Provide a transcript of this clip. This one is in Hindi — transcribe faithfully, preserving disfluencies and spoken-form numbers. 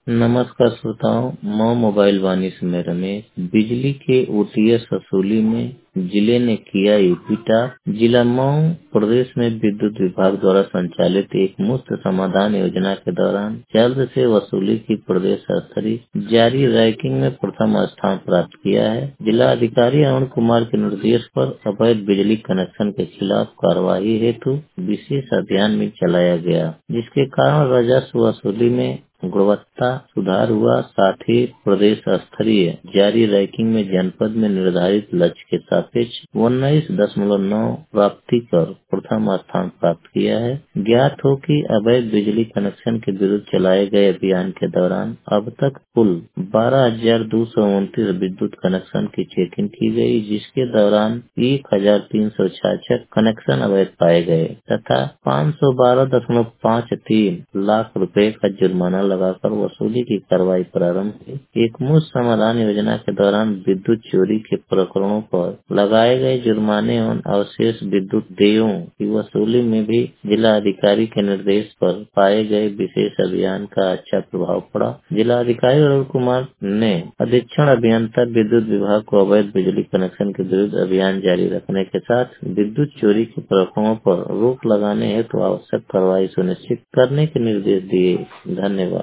नमस्कार श्रोताओं, मैं मोबाइल वाणी से मैं रमेश। बिजली के ओटीएस वसूली में जिले ने किया यूपीटा। जिला मऊ प्रदेश में विद्युत विभाग द्वारा संचालित एक मुफ्त समाधान योजना के दौरान जल्द से वसूली की प्रदेश स्तरीय जारी रैंकिंग में प्रथम स्थान प्राप्त किया है। जिला अधिकारी अरुण कुमार के निर्देश पर अवैध बिजली कनेक्शन के खिलाफ कार्रवाई हेतु विशेष अभियान भी चलाया गया, जिसके कारण राजस्व वसूली में गुणवत्ता सुधार हुआ। साथ ही प्रदेश स्तरीय जारी रैंकिंग में जनपद में निर्धारित लक्ष्य के सापेक्ष उन्नीस दशमलव नौ प्राप्ति कर प्रथम स्थान प्राप्त किया है। ज्ञात हो कि अवैध बिजली कनेक्शन के विरुद्ध चलाए गए अभियान के दौरान अब तक कुल बारह हजार दो सौ उनतीस विद्युत कनेक्शन की चेकिंग की गई, जिसके दौरान एक हजार तीन सौ छाछठ कनेक्शन अवैध पाए गए तथा पाँच सौ बारह दशमलव पाँच तीन लाख रुपए का जुर्माना लगाकर वसूली की कार्रवाई प्रारंभ की। एक मुफ्त समाधान योजना के दौरान विद्युत चोरी के प्रकरणों पर लगाए गए जुर्माने एवं अवशेष विद्युत देयों की वसूली में भी जिला अधिकारी के निर्देश पर पाए गए विशेष अभियान का अच्छा प्रभाव पड़ा। जिला अधिकारी अरुण कुमार ने अधीक्षण अभियंता विद्युत विभाग को अवैध बिजली कनेक्शन के विरुद्ध अभियान जारी रखने के साथ विद्युत चोरी के प्रकरणों पर रोक लगाने हेतु आवश्यक कार्रवाई सुनिश्चित करने के निर्देश दिए। धन्यवाद।